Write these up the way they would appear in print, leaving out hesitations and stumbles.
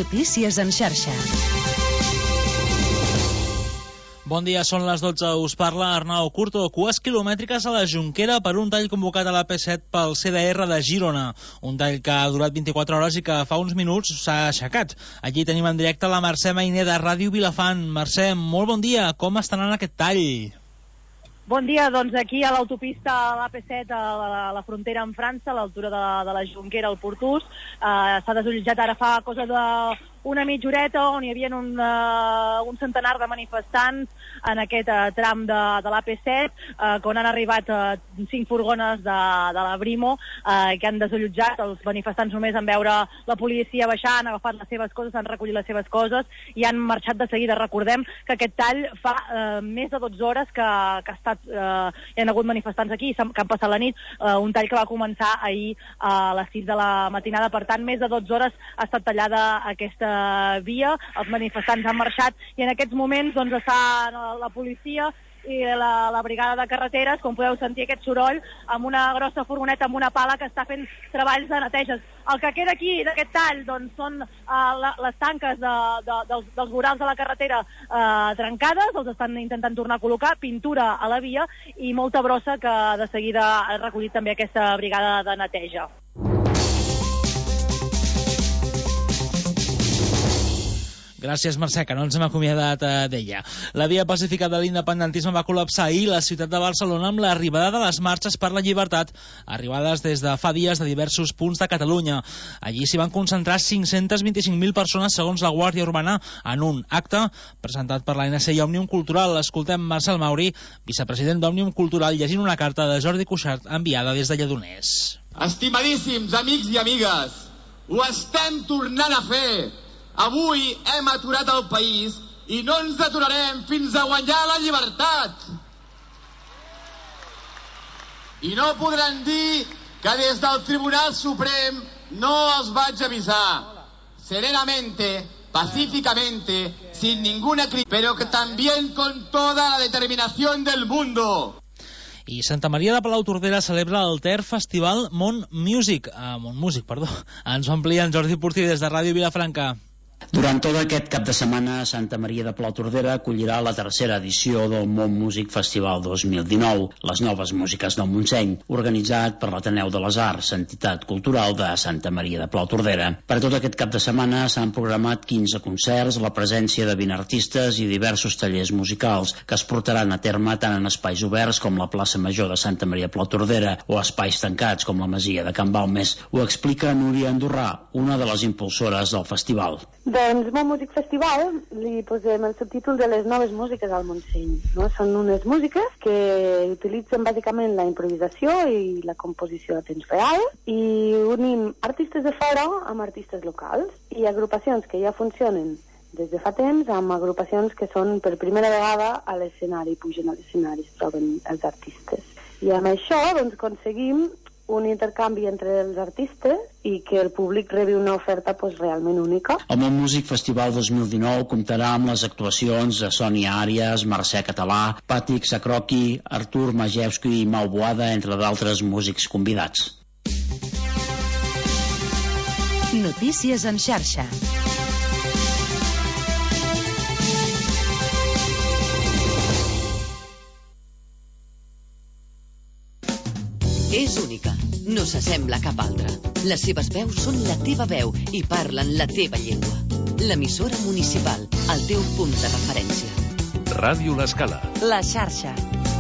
Notícies en xarxa. Bon dia, són les 12. Us parla Arnau Curto. Cues quilomètriques a la Jonquera per un tall convocat a l'AP7 pel CDR de Girona. Un tall que ha durat 24 hores i que fa uns minuts s'ha aixecat. Allí tenim en directe la Mercè Mainer de Ràdio Vilafant. Mercè, molt bon dia. Com estan en aquest tall? Bon dia, doncs aquí a l'autopista a l'AP7, a la frontera amb França, a l'altura de la Jonquera, al Portús. S'ha desallotjat ara fa cosa d'una mitja horeta, on hi havia un centenar de manifestants en aquest tram de l'AP7, on han arribat 5 furgones de la Brimo, que han desallotjat els manifestants només en veure la policia baixar, han agafat les seves coses, han recollit les seves coses i han marxat de seguida. Recordem que aquest tall fa més de 12 hores que ha estat, hi ha hagut manifestants aquí, que han passat la nit, un tall que va començar ahir a les 6 de la matinada. Per tant, més de 12 hores ha estat tallada aquesta via, els manifestants han marxat i en aquests moments doncs està la policia i la brigada de carreteres, com podeu sentir aquest soroll, amb una grossa furgoneta, amb una pala que està fent treballs de neteges. El que queda aquí d'aquest tall doncs són les tanques dels vorals de la carretera trencades, els estan intentant tornar a col·locar, pintura a la via i molta brossa que de seguida ha recollit també aquesta brigada de neteja. Gràcies, Mercè, que no ens hem acomiadat d'ella. La via pacífica de l'independentisme va col·lapsar ahir la ciutat de Barcelona amb l'arribada de les marxes per la llibertat, arribades des de fa dies de diversos punts de Catalunya. Allí s'hi van concentrar 525.000 persones, segons la Guàrdia Urbana, en un acte presentat per l'ANC i Òmnium Cultural. Escoltem Marcel Mauri, vicepresident d'Òmnium Cultural, llegint una carta de Jordi Cuixart enviada des de Lledoners. Estimadíssims amics i amigues, ho estem tornant a fer. Avui hem aturat el país i no ens aturarem fins a guanyar la llibertat. I no podran dir que des del Tribunal Suprem no els vaig avisar. Serenamente, pacíficamente, sin ninguna crisis, pero que también con toda la determinación del mundo. I Santa Maria de Palautordera celebra el TER Festival Mont Músic. Ens ho amplia en Jordi Portí des de Ràdio Vilafranca. Durant tot aquest cap de setmana, Santa Maria de Palautordera acollirà la tercera edició del Mont Músic Festival 2019, les noves músiques del Montseny, organitzat per l'Ateneu de les Arts, entitat cultural de Santa Maria de Palautordera. Per tot aquest cap de setmana s'han programat 15 concerts, la presència de 20 artistes i diversos tallers musicals que es portaran a terme tant en espais oberts com la plaça Major de Santa Maria de Palautordera o espais tancats com la Masia de Can Balmes. Ho explica Núria Andorrà, una de les impulsores del festival. Doncs Mont Músic Festival li posem el subtítol de les noves músiques al Montseny, no? Són unes músiques que utilitzen bàsicament la improvisació i la composició a temps real i unim artistes de fora amb artistes locals i agrupacions que ja funcionen des de fa temps amb agrupacions que són per primera vegada a l'escenari, pugen a l'escenari, es troben els artistes. I amb això doncs aconseguim un intercanvi entre els artistes i que el públic rebi una oferta realment única. El Mont Músic Festival 2019 comptarà amb les actuacions de Sònia Àries, Mercè Català, Pàtric Sacroqui, Artur Majewski i Mau Boada, entre d'altres músics convidats. Notícies en xarxa. És única, no s'assembla a cap altra. Les seves veus són la teva veu i parlen la teva llengua. L'emissora municipal, el teu punt de referència. Ràdio L'Escala. La xarxa.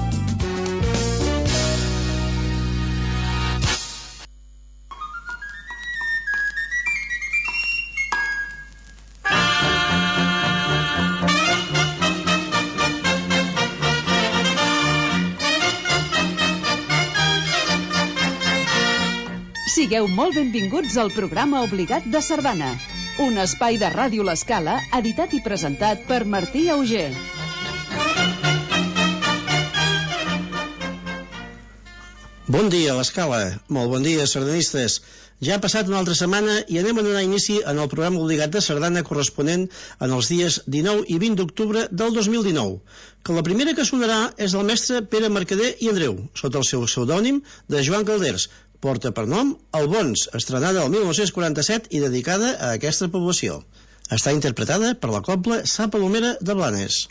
Sigueu molt benvinguts al programa obligat de Sardana, un espai de Ràdio L'Escala editat i presentat per Martí Auger. Bon dia, L'Escala. Molt bon dia, sardanistes. Ja ha passat una altra setmana i anem a donar inici en el programa obligat de sardana corresponent en els dies 19 i 20 d'octubre del 2019, que la primera que sonarà és del mestre Pere Mercader i Andreu, sota el seu pseudònim de Joan Calders. Porta per nom El Bons, estrenada el 1947 i dedicada a aquesta població. Està interpretada per la cobla Sa Palomera de Blanes.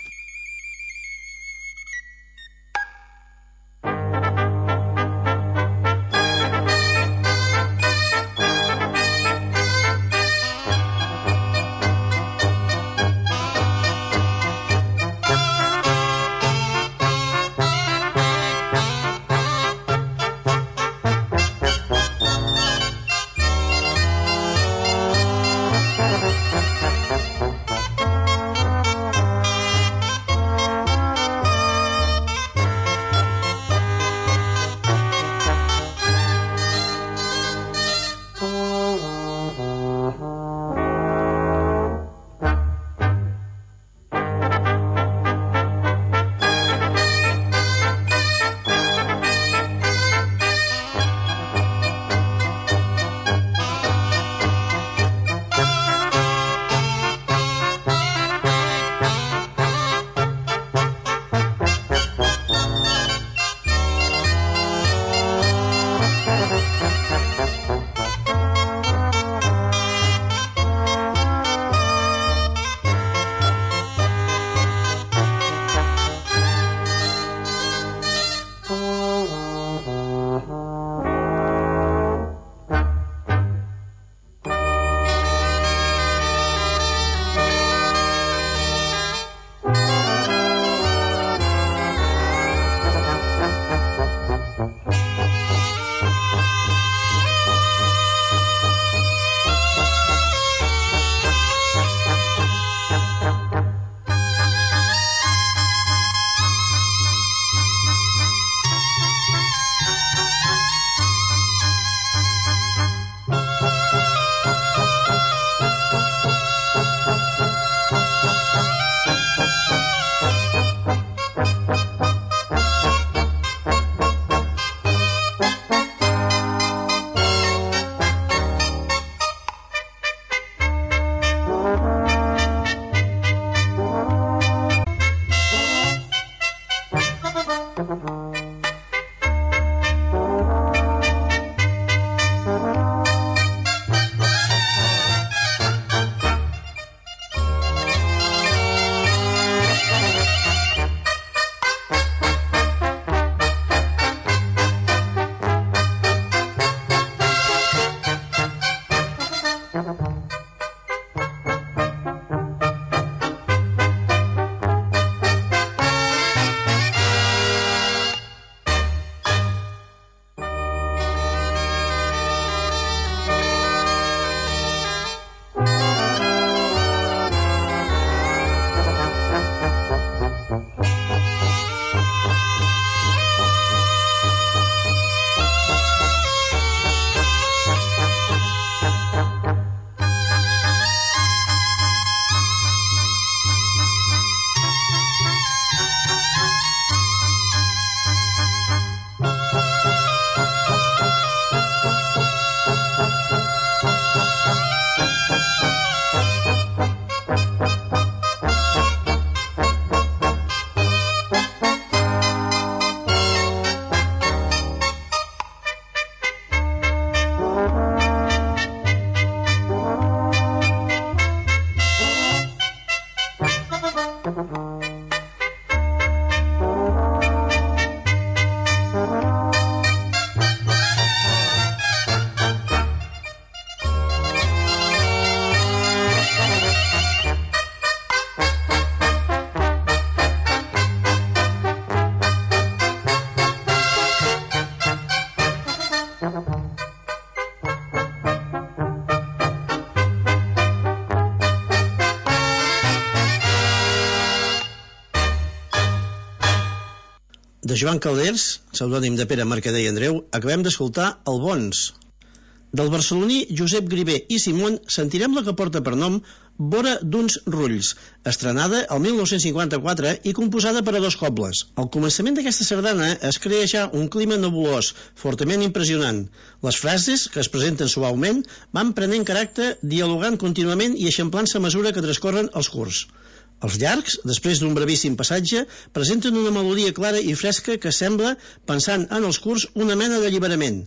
De Joan Calders, pseudònim de Pere Mercader i Andreu, acabem d'escoltar El Bons. Del barceloní Josep Griver i Simón sentirem la que porta per nom Vora d'uns rulls, estrenada el 1954 i composada per a dos cobles. Al començament d'aquesta sardana es crea ja un clima nebulós, fortament impressionant. Les frases, que es presenten suaument, van prenent caràcter, dialogant contínuament i eixamplant-se a mesura que transcorren els curts. Els llargs, després d'un brevíssim passatge, presenten una melodia clara i fresca que sembla, pensant en els curts, una mena d'alliberament.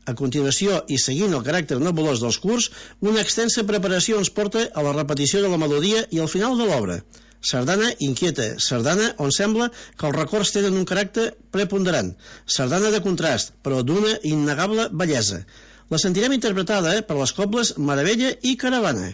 A continuació, i seguint el caràcter nebulós dels curs, una extensa preparació ens porta a la repetició de la melodia i al final de l'obra. Sardana inquieta, sardana on sembla que els records tenen un caràcter preponderant, sardana de contrast, però d'una innegable bellesa. La sentirem interpretada per les cobles Meravella i Caravana.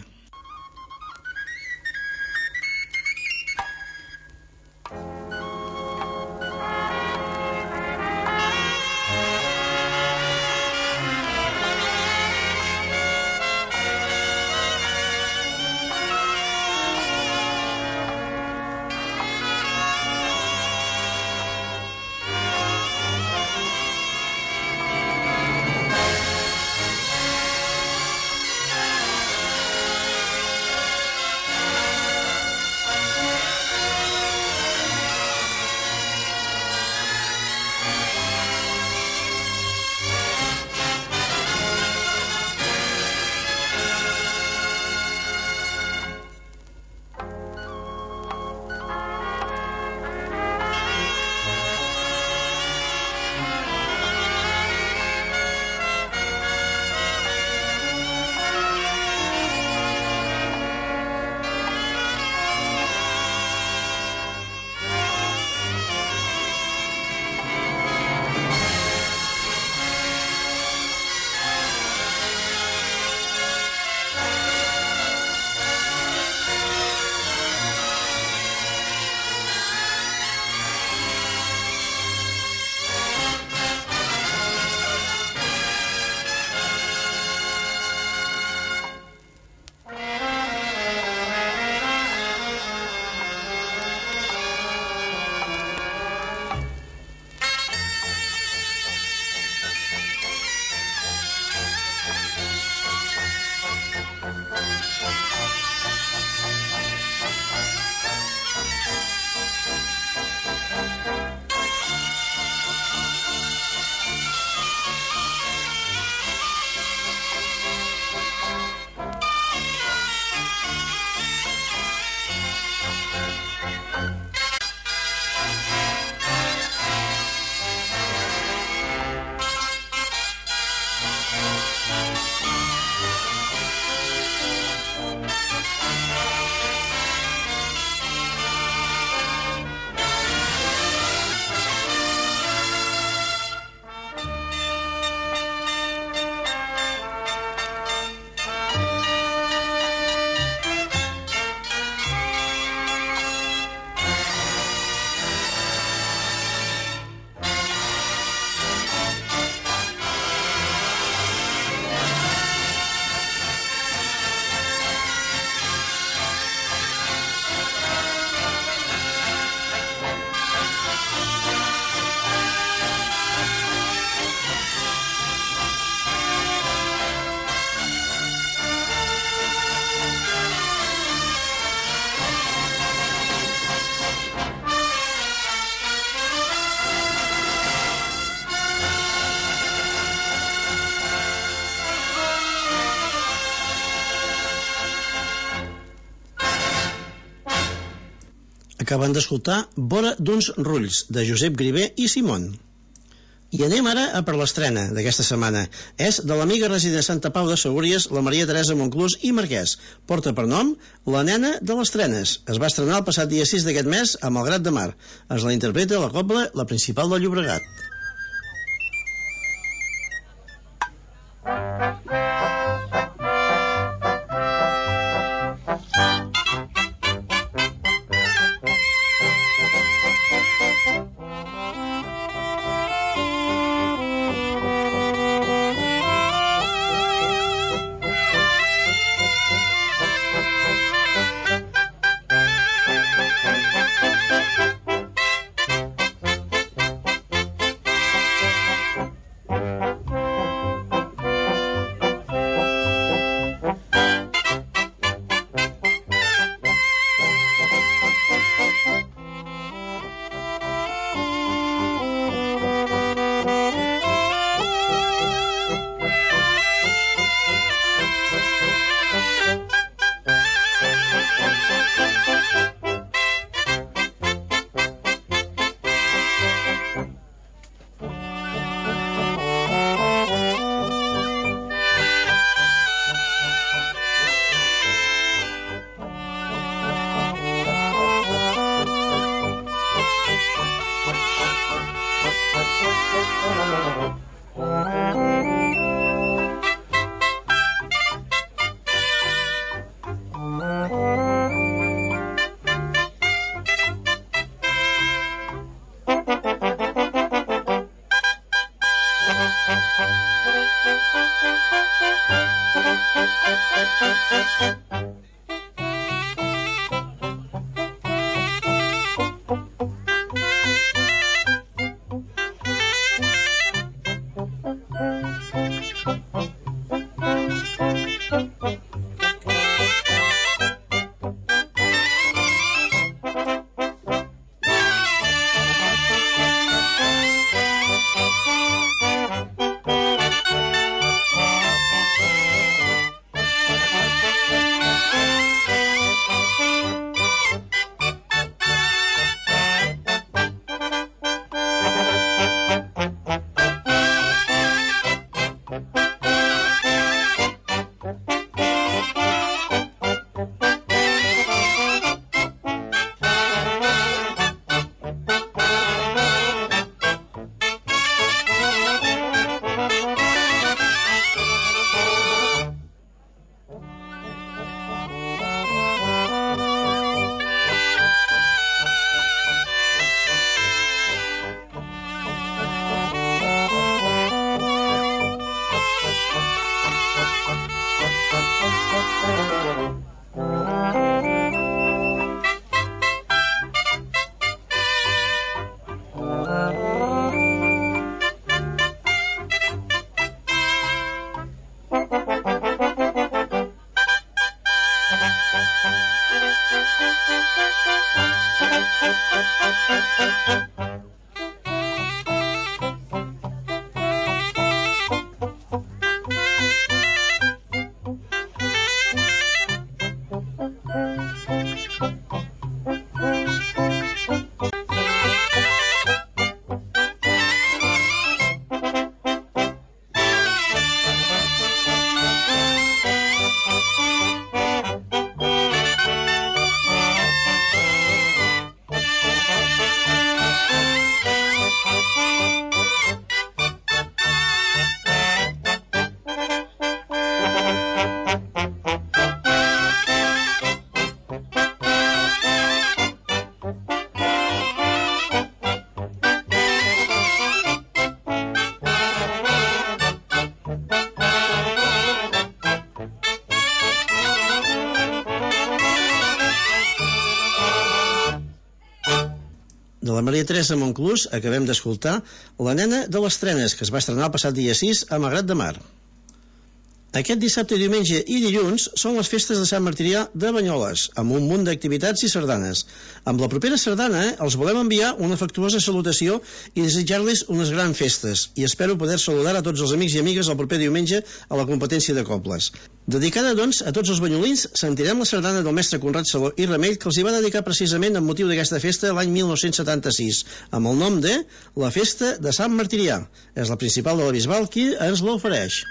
Acabem d'escoltar Vora d'uns rulls, de Josep Grivé i Simón. I anem ara a per l'estrena d'aquesta setmana. És de l'amiga resident de Santa Pau de Segúries, la Maria Teresa Monclús i Marquès. Porta per nom La nena de les trenes. Es va estrenar el passat dia 6 d'aquest mes a Malgrat de Mar. Es la interpreta la cobla La Principal del Llobregat. De la Maria Teresa Monclús acabem d'escoltar La nena de les trenes, que es va estrenar el passat dia 6 a Malgrat de Mar. Aquest dissabte, diumenge i dilluns són les festes de Sant Martirià de Banyoles, amb un munt d'activitats i sardanes. Amb la propera sardana els volem enviar una afectuosa salutació i desitjar-los unes grans festes, i espero poder saludar a tots els amics i amigues el proper diumenge a la competència de cobles. Dedicada, doncs, a tots els banyolins, sentirem la sardana del mestre Conrad Saló i Remell, que els hi va dedicar precisament amb motiu d'aquesta festa l'any 1976, amb el nom de La Festa de Sant Martirià. És la principal de la Bisbal qui ens l'ofereix.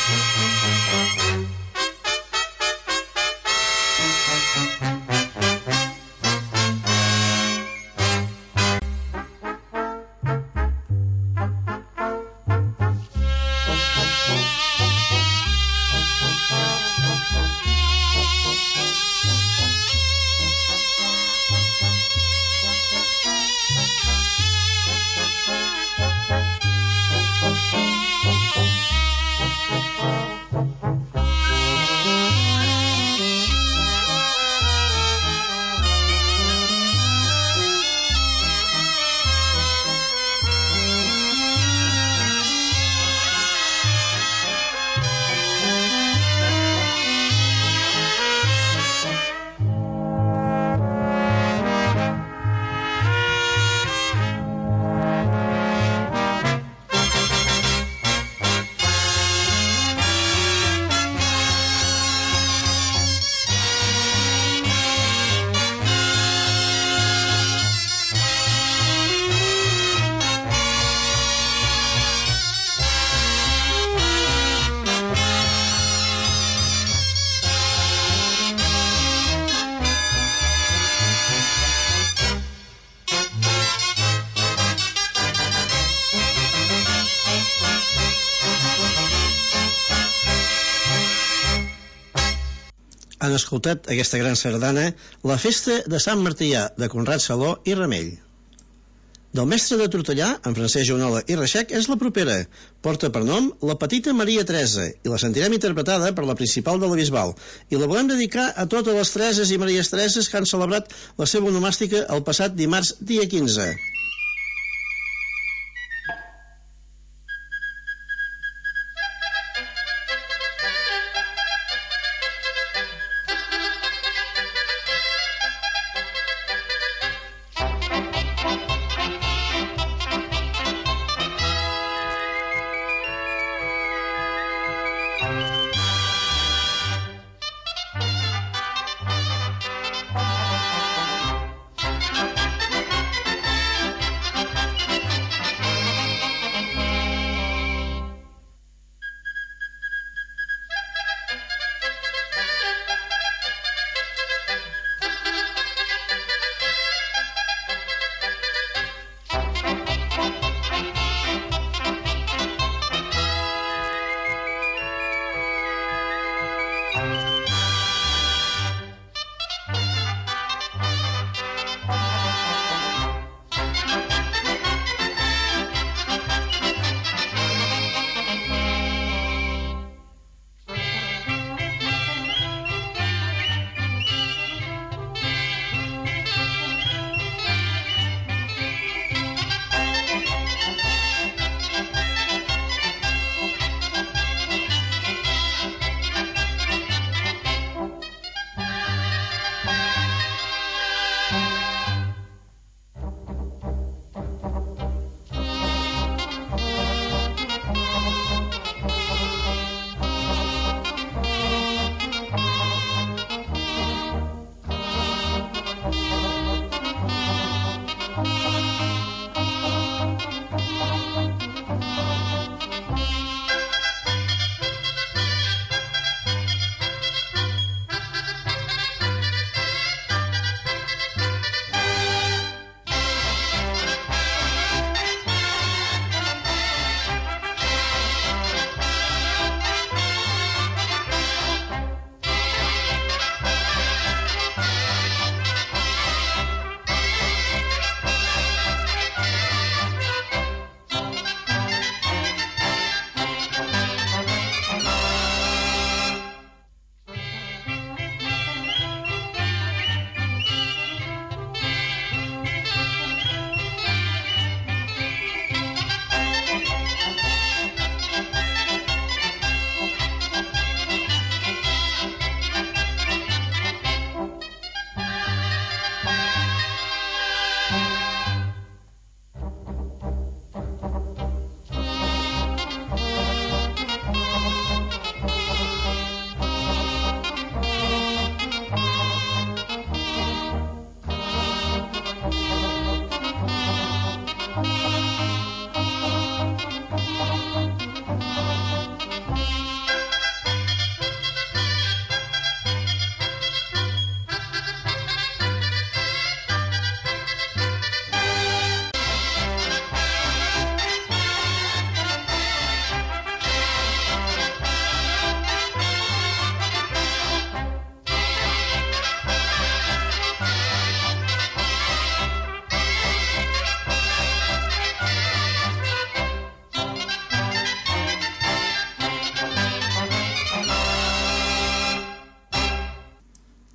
Han escoltat aquesta gran sardana, La festa de Sant Martillà, de Conrad Saló i Remell. Del mestre de Tortellà, en Francesc Jaunola i Reixac, és la propera. Porta per nom La petita Maria Teresa i la sentirem interpretada per la principal de la Bisbal. I la volem dedicar a totes les Tereses i Maries Tereses que han celebrat la seva onomàstica el passat dimarts, dia 15.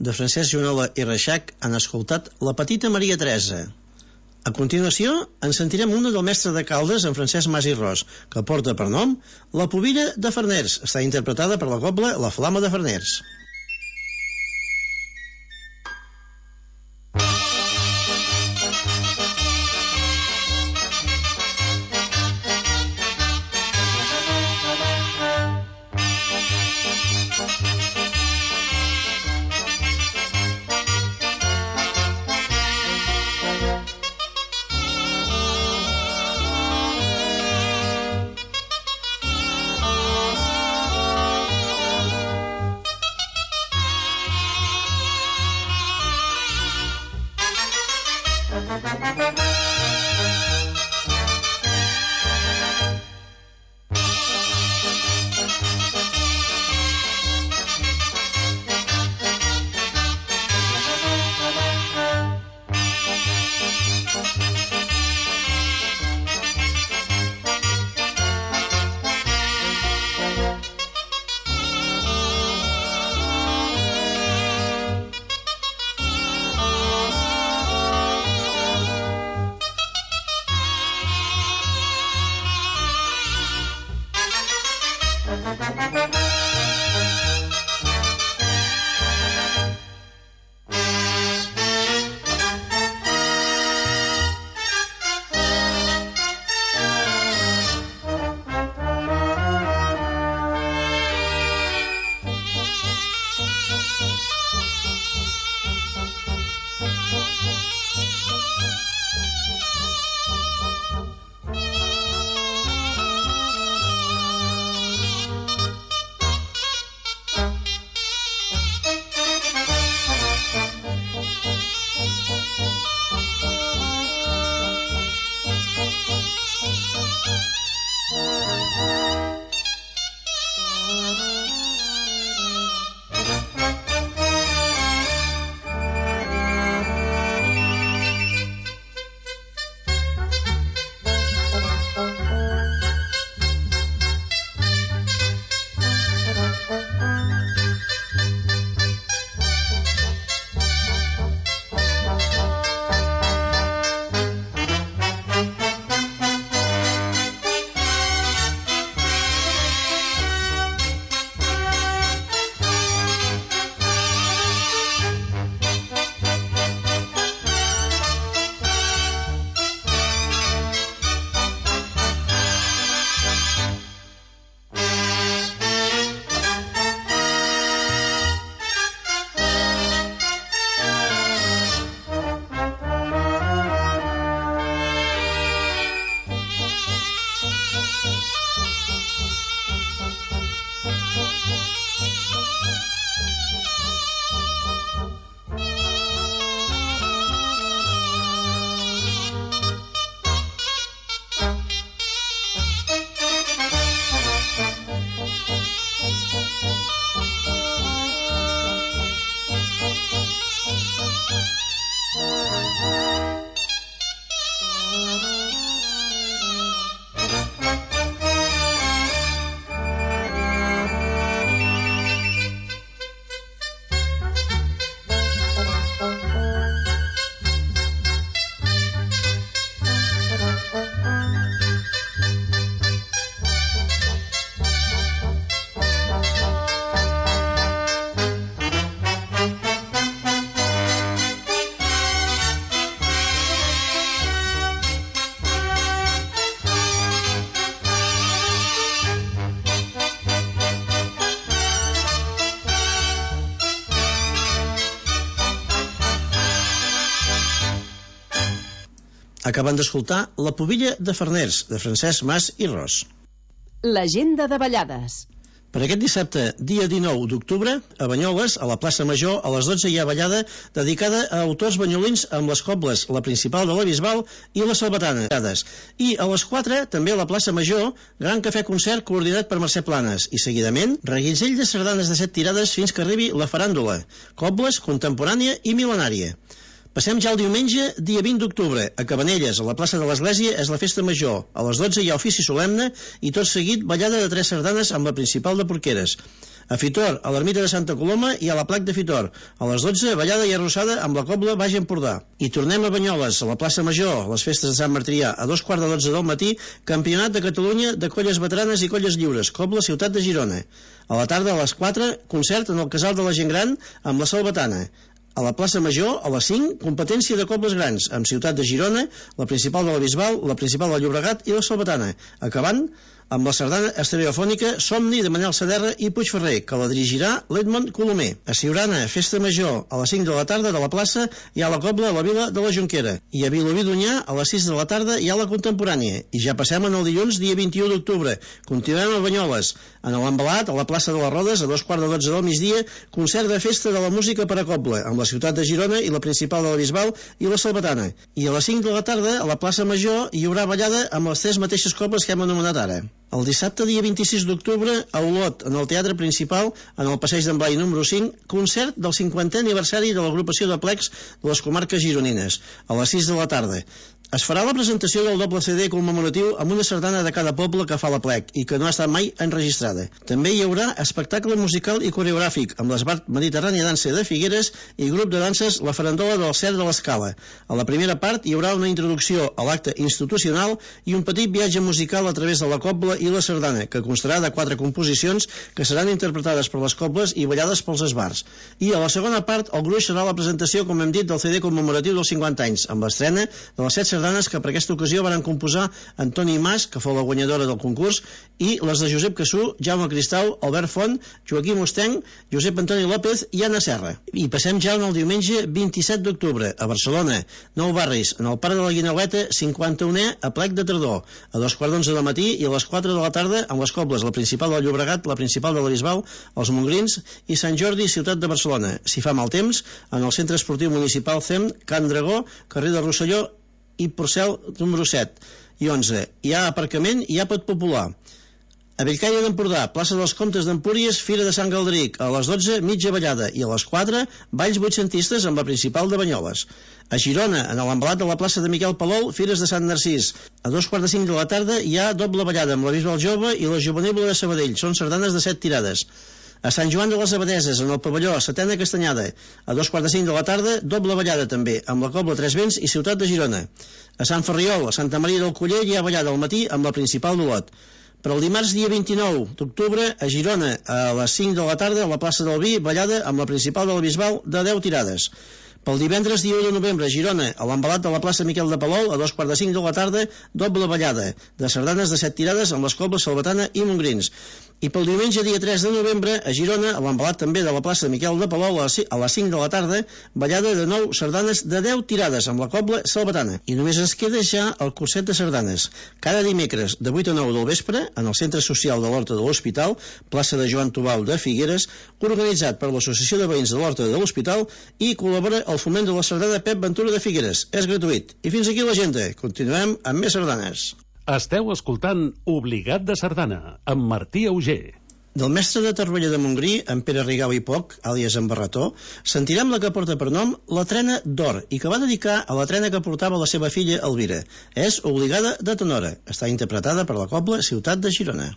de Francesc Junola i Reixac han escoltat La petita Maria Teresa. A continuació, en sentirem una del mestre de Caldes, en Francesc Mas i Ros, que porta per nom La pubilla de Farners. Està interpretada per la cobla La Flama de Farners. Acabem d'escoltar La pubilla de Farners, de Francesc Mas i Ros. L'agenda de ballades. Per aquest dissabte, dia 19 d'octubre, a Banyoles, a la plaça Major, a les 12 hi ha ballada dedicada a autors banyolins amb les cobles, la principal de la Bisbal i la Salvatana. I a les 4, també a la plaça Major, gran cafè-concert coordinat per Mercè Planes. I seguidament, reguitzell de sardanes de 7 tirades fins que arribi la faràndula, cobles, contemporània i mil·lenària. Passem ja el diumenge, dia 20 d'octubre. A Cabanelles, a la plaça de l'Església, és la festa major. A les 12 hi ha ofici solemne i tot seguit ballada de 3 sardanes amb la principal de Porqueres. A Fitor, a l'ermita de Santa Coloma i a la Plac de Fitor. A les 12, ballada i arrossada amb la cobla Baix Empordà. I tornem a Banyoles, a la plaça Major, les festes de Sant Martirià, a 2:15 del matí, Campionat de Catalunya de colles veteranes i colles lliures, cobla Ciutat de Girona. A la tarda, a les 4, concert en el Casal de la Gent Gran amb la Salvatana. A la plaça Major, a les 5, competència de cobles grans, amb Ciutat de Girona, la principal de la Bisbal, la principal de Llobregat i la Salvatana. Acabant amb la sardana estereofònica Somni de Manel Saderra i Puigferrer, que la dirigirà l'Edmond Colomer. A Siurana, festa major, a les 5 de la tarda de la plaça hi ha la cobla a la Vila de la Jonquera. I a Vilobí d'Onyar, a les 6 de la tarda hi ha la contemporània. I ja passem en el dilluns, dia 21 d'octubre. Continuem a Banyoles, en l'Embalat, a la plaça de les Rodes, a 2:15 del migdia, concert de festa de la música per a cobla, amb la Ciutat de Girona i la principal de la Bisbal i la Salvatana. I a les 5 de la tarda, a la plaça Major, hi haurà ballada amb les 3 mateixes cobles que hem anomenat ara. El dissabte, dia 26 d'octubre, a Olot, en el Teatre Principal, en el Passeig d'en Blai número 5, concert del 50è aniversari de l'agrupació de plecs de les comarques gironines, a les 6 de la tarda. Es farà la presentació del doble CD commemoratiu amb una sardana de cada poble que fa la plec i que no ha estat mai enregistrada. També hi haurà espectacle musical i coreogràfic amb l'Esbart Mediterrània Dansa de Figueres i grup de danses La Farandola del Cert de l'Escala. A la primera part hi haurà una introducció a l'acte institucional i un petit viatge musical a través de la cobla i la sardana, que constarà de 4 composicions que seran interpretades per les cobles i ballades pels esbarts. I a la segona part el gruix serà la presentació, com hem dit, del CD commemoratiu dels 50 anys, amb l'estrena de les 7 sardanes que per aquesta ocasió van composar Antoni Mas, que fou la guanyadora del concurs, i les de Josep Cassú, Jaume Cristau, Albert Font, Joaquim Ostenc, Josep Antoni López i Anna Serra. I passem ja el diumenge 27 d'octubre a Barcelona, Nou Barris, en el Parc de la Guineueta, 51è a plec de tardor, a 2:11 del matí i a les 4 de la tarda amb les cobles, la principal del Llobregat, la principal de la Bisbal, els Montgrins i Sant Jordi, ciutat de Barcelona. Si fa mal temps, en el Centre Esportiu Municipal CEM, Can Dragó, carrer de Rosselló i Porcel número 7 i 11. Hi ha aparcament i hi ha pot popular. A Bellcaire d'Empordà, plaça dels Comtes d'Empúries, Fira de Sant Galderic, a les 12, mitja ballada, i a les 4, balls vuitcentistes amb la principal de Banyoles. A Girona, en l'embalat de la plaça de Miquel Palol, Fires de Sant Narcís. A 2:45 de la tarda hi ha doble ballada amb la Bisbal Jove i la Juvenil de Sabadell. Són sardanes de 7 tirades. A Sant Joan de les Abadeses, en el pavelló, setena Castanyada, a 2:45 de la tarda, doble ballada també, amb la cobla Tres Vents i Ciutat de Girona. A Sant Ferriol, a Santa Maria del Coller, hi ha ballada al matí amb la principal d'Olot. Per el dimarts, dia 29 d'octubre, a Girona, a les 5 de la tarda, a la plaça del Vi, ballada amb la principal de la Bisbal de 10 tirades. Pel divendres, dia 1 de novembre, a Girona, a l'embalat de la plaça Miquel de Palol, a 2:45 de la tarda, doble ballada, de sardanes de 7 tirades amb les cobles Salvatana i Montgrins. I pel diumenge, dia 3 de novembre, a Girona, a l'embalat també de la plaça Miquel de Palol, a les 5 de la tarda, ballada de 9 sardanes de 10 tirades amb la cobla Salvatana. I només ens queda ja el curset de sardanes. Cada dimecres, de 8 a 9 del vespre, en el Centre Social de l'Horta de l'Hospital, plaça de Joan Tubau de Figueres, organitzat per l'Associació de Veïns de l'Horta de l'Hospital i col·labora el foment de la sardana Pep Ventura de Figueres. És gratuït. I fins aquí l'agenda. Continuem amb més sardanes. Esteu escoltant Obligat de Sardana, amb Martí Auger. Del mestre de Torroella de Montgrí, en Pere Rigau i Poc, àlies en Barretó, sentirem la que porta per nom La Trena d'Or i que va dedicar a la trena que portava la seva filla Elvira. És Obligada de tenora. Està interpretada per la cobla Ciutat de Girona.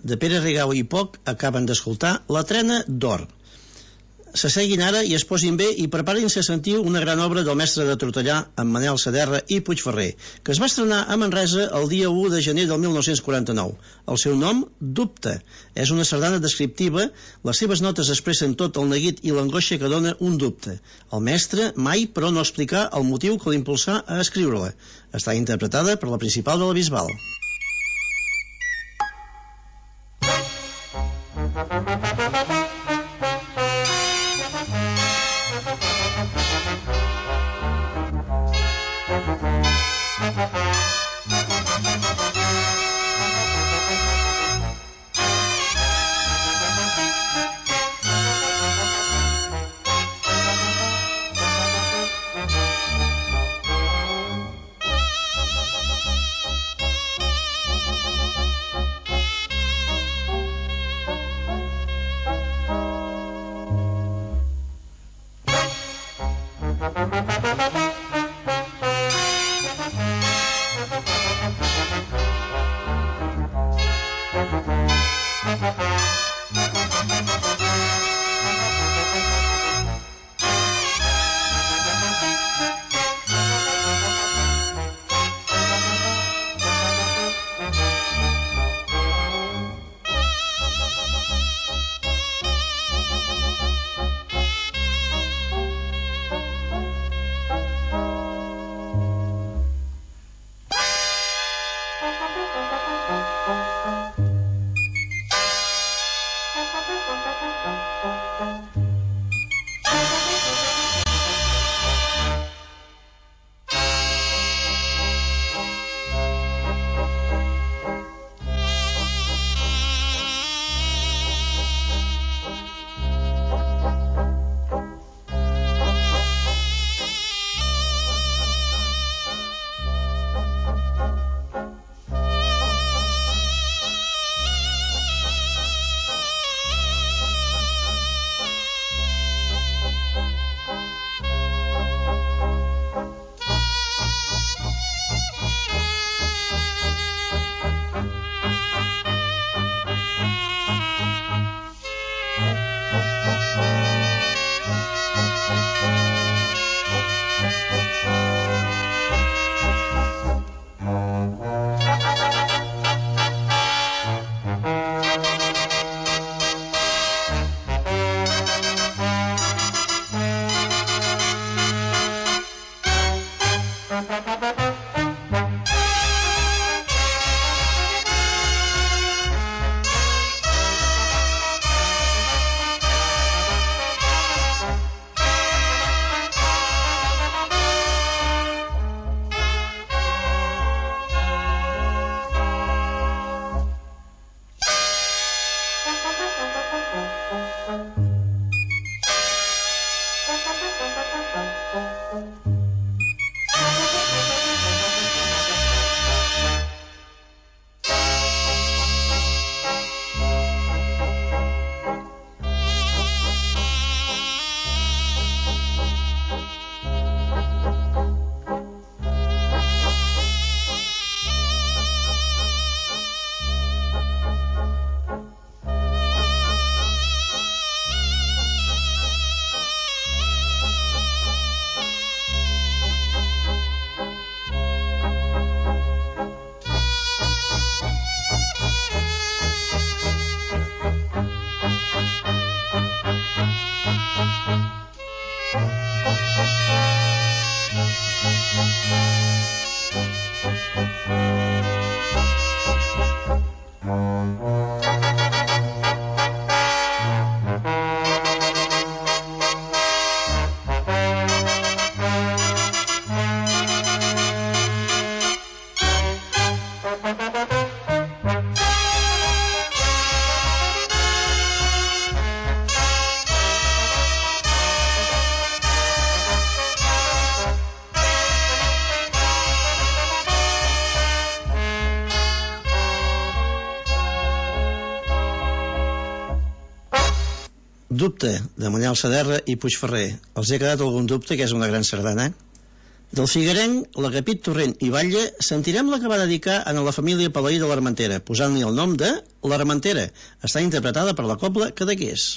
de Pere Rigau i Poc acaben d'escoltar La trena d'or. S'asseguin ara i es posin bé i preparin-se a sentir una gran obra del mestre de Tortellà, en Manel Saderra i Puigferrer, que es va estrenar a Manresa el dia 1 de gener del 1949. El seu nom, Dubte. És una sardana descriptiva, les seves notes expressen tot el neguit i l'angoixa que dona un dubte. El mestre mai, però, no explicar el motiu que l'impulsà a escriure-la. Està interpretada per la principal de la Bisbal. Dubte, de Manel Saderra i Puigferrer. Els he quedat algun dubte, que és una gran sardana? Del figuerenc, l'Agapit Torrent i Batlle, sentirem la que va dedicar a la família Palaí de l'Armentera, posant-li el nom de l'Armentera. Està interpretada per la Cobla Cadaqués.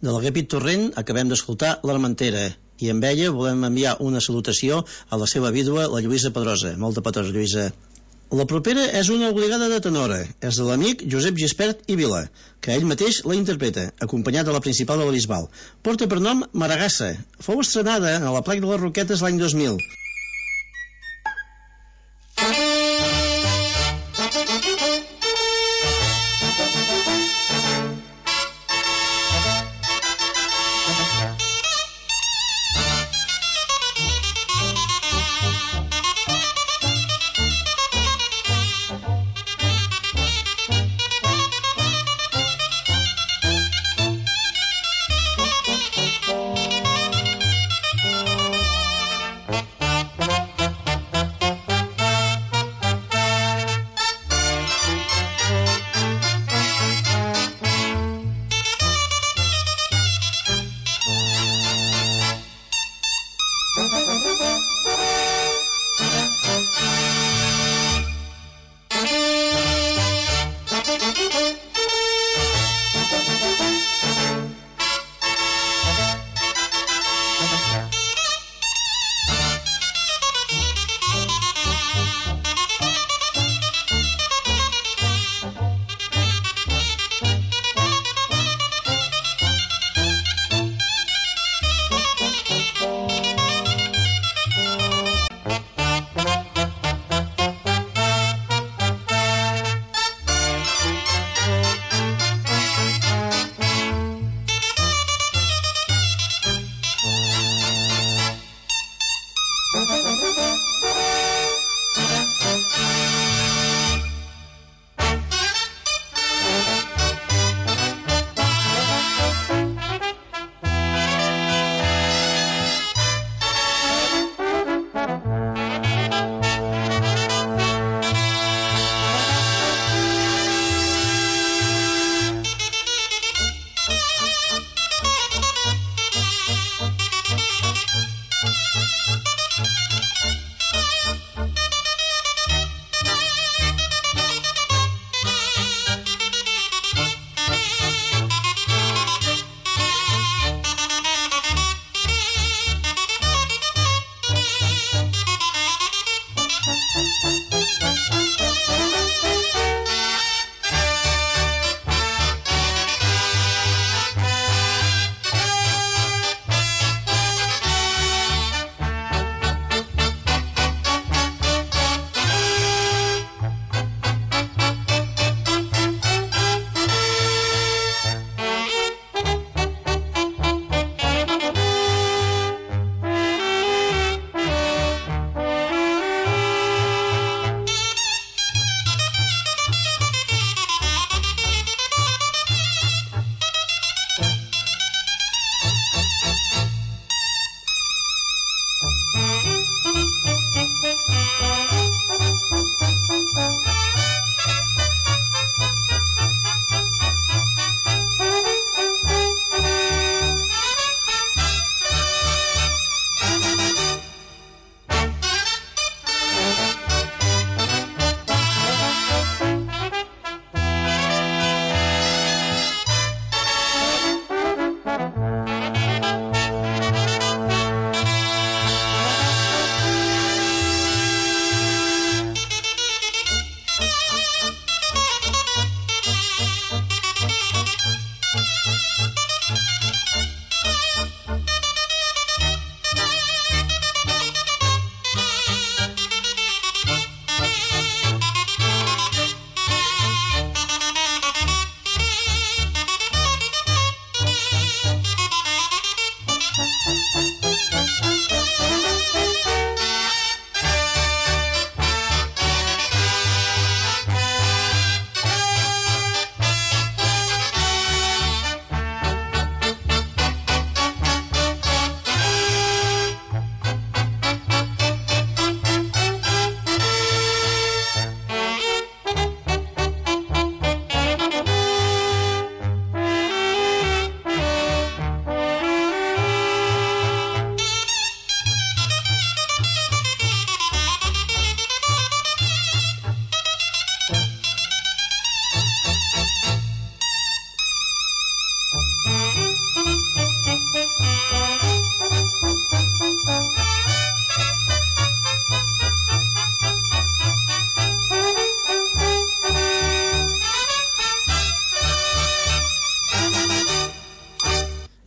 De l'Agapit Torrent acabem d'escoltar l'Armentera, i amb ella volem enviar una salutació a la seva vídua, la Lluïsa Pedrosa. Molta petons, Lluïsa. La propera és una obligada de tenora. És de l'amic Josep Gispert i Vila, que ell mateix la interpreta, acompanyat de la principal de la Bisbal. Porta per nom Maragassa. Fou estrenada a la Plec de les Roquetes l'any 2000.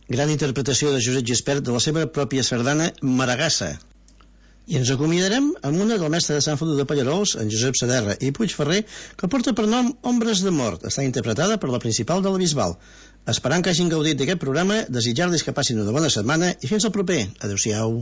gran interpretació de Josep Gispert de la seva pròpia sardana Maragassa. I ens acomiadarem amb una del mestre de Sant Feliu de Pallerols, en Josep Saderra i Puigferrer, que porta per nom Ombres de Mort. Està interpretada per la Principal de la Bisbal. Esperant que hagin gaudit d'aquest programa, desitjar-los que passin una bona setmana i fins al proper. Adéu-siau.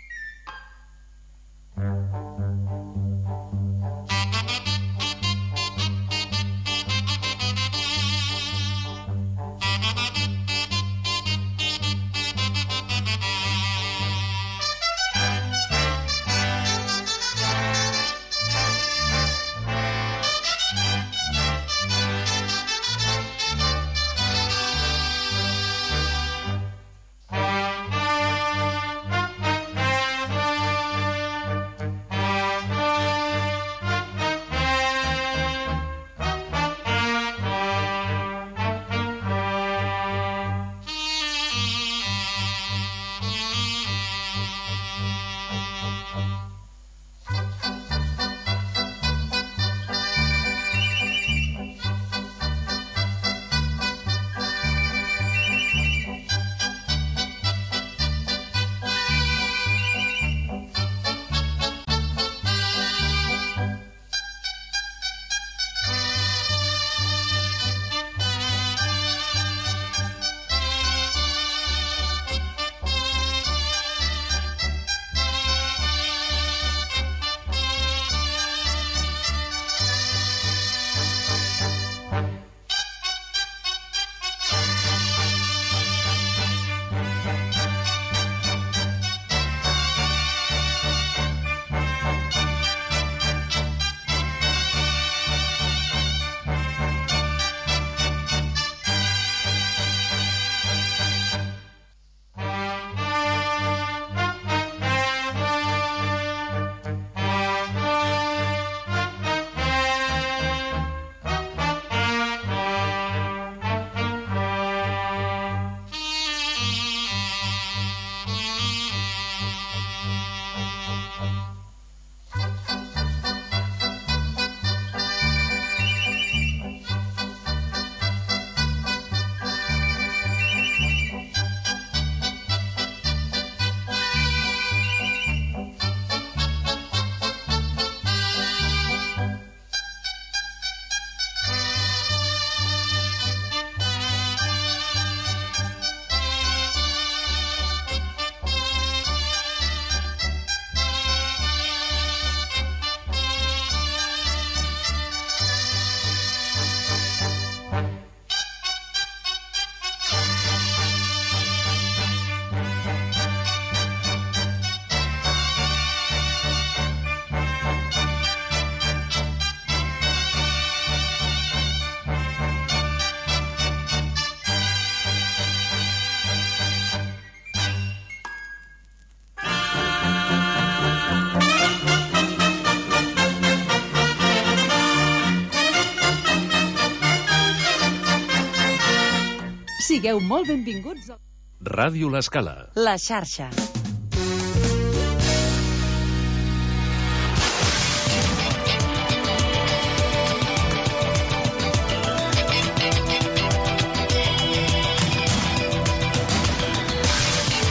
Sigueu molt benvinguts a Ràdio L'Escala. La xarxa.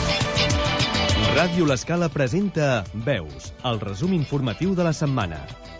Ràdio L'Escala presenta Veus, el resum informatiu de la setmana.